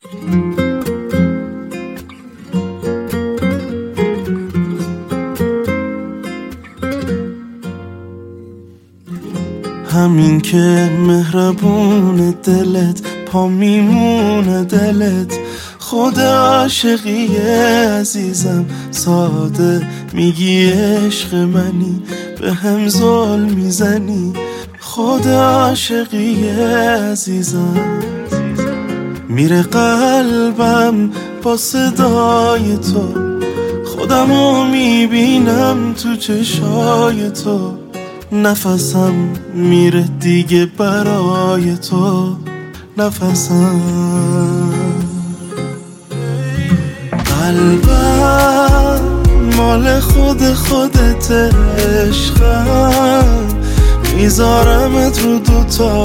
همین که مهربون دلت، پا میمونه دلت، خود عاشقیه عزیزم، ساده میگی عشق منی، به هم ظلم میزنی، خود عاشقیه عزیزم. میره قلبم با صدای تو، خودمو میبینم تو چشای تو، نفسم میره دیگه برای تو، نفسم. قلبم مال خودت عشقم، میذارمت رو دوتا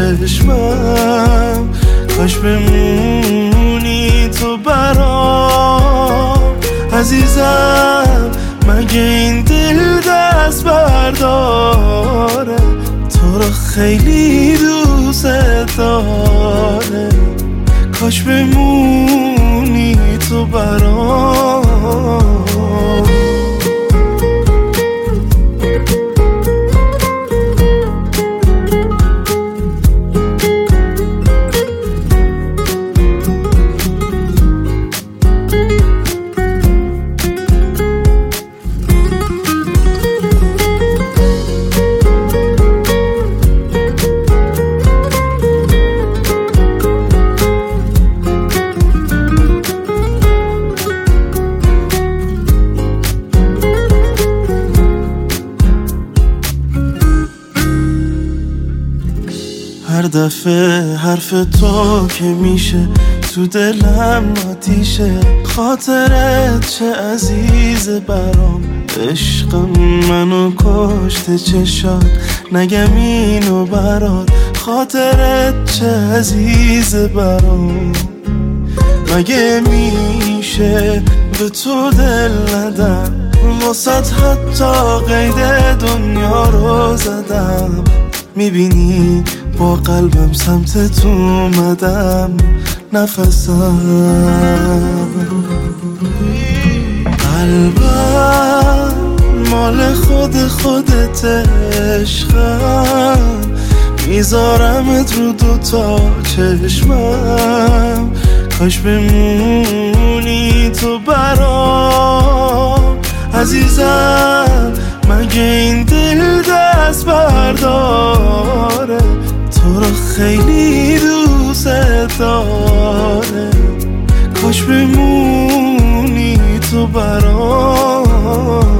چشمم، کاش بمونی تو برام عزیزم. مگه این دل دست برداره، تو رو خیلی دوست داره، کاش بمونی تو برام. هر دفعه حرف تو که میشه تو دلم آتیشه، خاطرت چه عزیز برام، عشقم منو کشته چشات، نگم اینو برات، خاطرت چه عزیز برام. مگه میشه به تو دل ندم، واسط حتی قید دنیا رو زدم، میبینی با قلبم سمت تو اومدم، نفسم. قلبم مال خودت عشقم، میذارمت رو دوتا چشمم، کاش بمونی تو برام عزیزم. مگه این دل دست برداره، تو رو خیلی دوست داره، کاش بمونی تو برام.